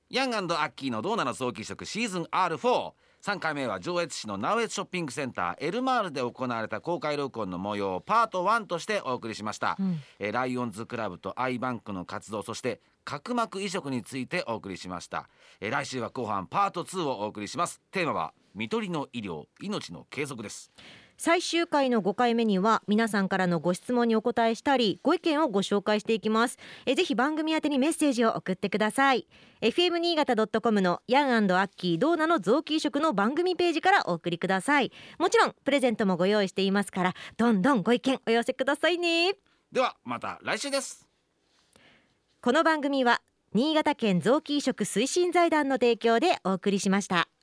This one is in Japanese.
ヤング&アッキーのドーナの早期移植シーズン R4。 3回目は上越市の直江津ショッピングセンターエルマールで行われた公開録音の模様をパート1としてお送りしました、ライオンズクラブとアイバンクの活動、そして角膜移植についてお送りしました。来週は後半パート2をお送りします。テーマは看取りの医療、命の継続です。 最終回の5回目には皆さんからのご質問にお答えしたりご意見をご紹介していきます。ぜひ番組宛てにメッセージを送ってください。 FM 新潟 .com のヤン&アッキードーナの臓器移植の番組ページからお送りください。もちろんプレゼントもご用意していますから、どんどんご意見お寄せくださいね。 ではまた来週です。 この番組は新潟県臓器移植推進財団の提供でお送りしました。